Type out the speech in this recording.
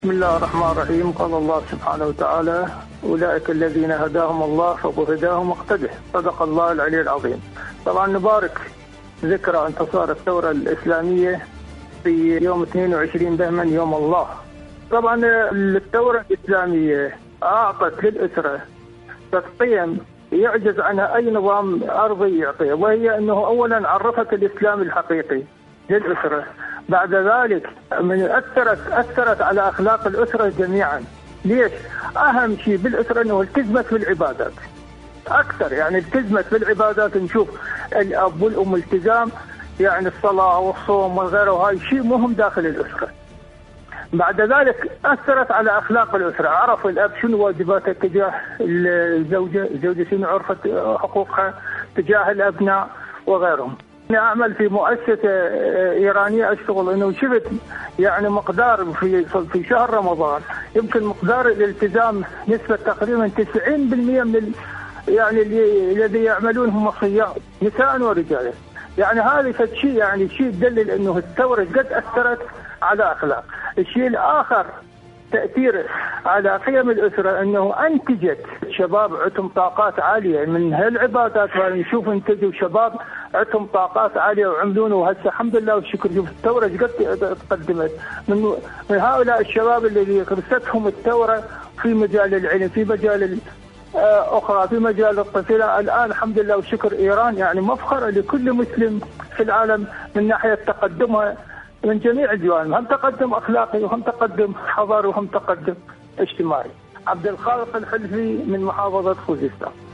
بسم الله الرحمن الرحيم. قال الله سبحانه وتعالى: أولئك الذين هداهم الله فبهداهم اقتده. صدق الله العلي العظيم. طبعا نبارك ذكرى انتصار الثورة الإسلامية في يوم 22 بهمن يوم الله. طبعا الثورة الإسلامية أعطت للأسرة قيم يعجز عنها أي نظام أرضي يعطيه، وهي أنه أولا عرفت الإسلام الحقيقي للأسرة. بعد ذلك أثرت على أخلاق الأسرة جميعا. ليش؟ أهم شيء بالأسرة أنه التزمت بالعبادات أكثر، يعني التزمت بالعبادات. نشوف الأب والأم التزام، يعني الصلاة والصوم وغيره، وهاي شيء مهم داخل الأسرة. بعد ذلك أثرت على أخلاق الأسرة، عرف الأب شنو واجباته تجاه الزوجة شنو عرفت حقوقها تجاه الأبناء وغيرهم. أنا أعمل في مؤسسة إيرانية، أشتغل إنه شفت يعني مقدار في شهر رمضان يمكن مقدار الالتزام نسبة تقريبا 90% من يعني الذي يعملون هم صيام نساء ورجال. يعني هذا شيء، يعني شيء يدلل إنه الثورة قد أثرت على أخلاق. الشيء الآخر تأثير على قيم الأسرة، أنه أنتجت شباب عندهم طاقات عالية من هالعبادات، ونشوف انتجوا شباب عندهم طاقات عالية وعملونه. وهسه الحمد لله والشكر شوف الثورة قد تقدمت من هؤلاء الشباب اللي غرستهم الثورة في مجال العلم، في مجال أخرى، في مجال الطفولة. الآن الحمد لله والشكر إيران يعني مفخرة لكل مسلم في العالم من ناحية تقدمها من جميع الجوانب، هم تقدم أخلاقي وهم تقدم حضاري وهم تقدم اجتماعي. عبد الخالق الحلفي من محافظة خوزستان.